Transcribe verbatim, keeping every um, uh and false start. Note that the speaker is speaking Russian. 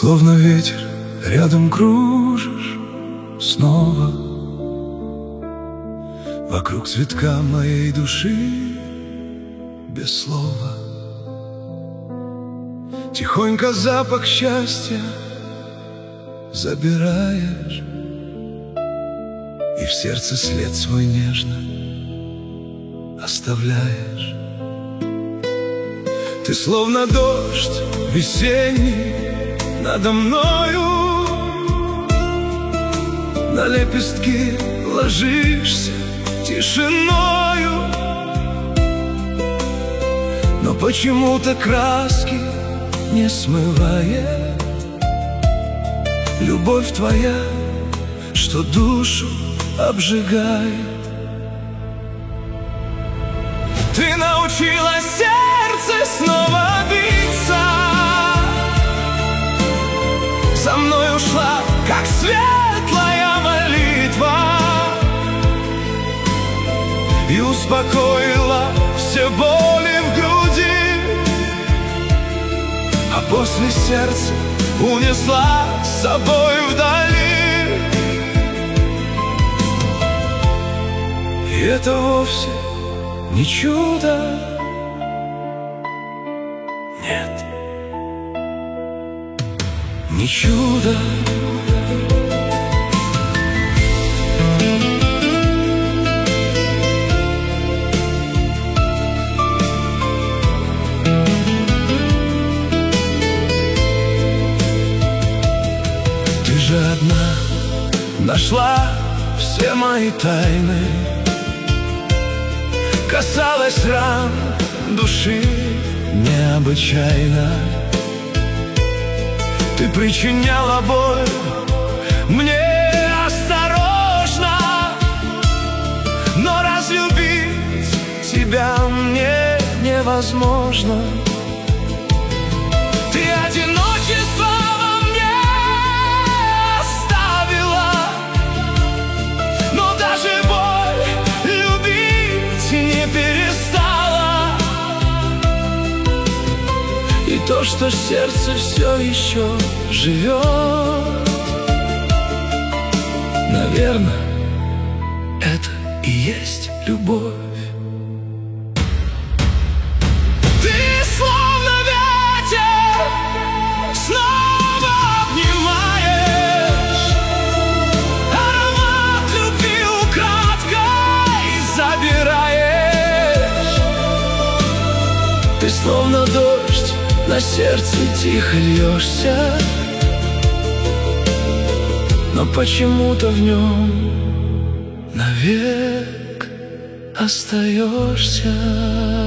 словно ветер, рядом кружишь снова. Вокруг цветка моей души без слова. Тихонько запах счастья забираешь, и в сердце след свой нежно оставляешь. Ты словно дождь весенний надо мною, на лепестки ложишься тишиною, но почему-то краски не смывает любовь твоя, что душу обжигает. Ты научила сердце снова биться, со мной ушла, как светлая молитва, и успокоила все боли в груди, а после сердца унесла с собой вдали. И это вовсе не чудо, нет, не чудо. Ты же одна нашла все мои тайны, касалась ран души необычайно. Ты причиняла боль мне осторожно, но разлюбить тебя мне невозможно. Ты одиночество во мне оставила, но даже боль любить не перестала. И то, что сердце все еще живет, наверное, это и есть любовь. Ты словно ветер снова обнимаешь, аромат любви украдкой забираешь. Ты словно дождь, на сердце тихо льешься, но почему-то в нем навек остаешься.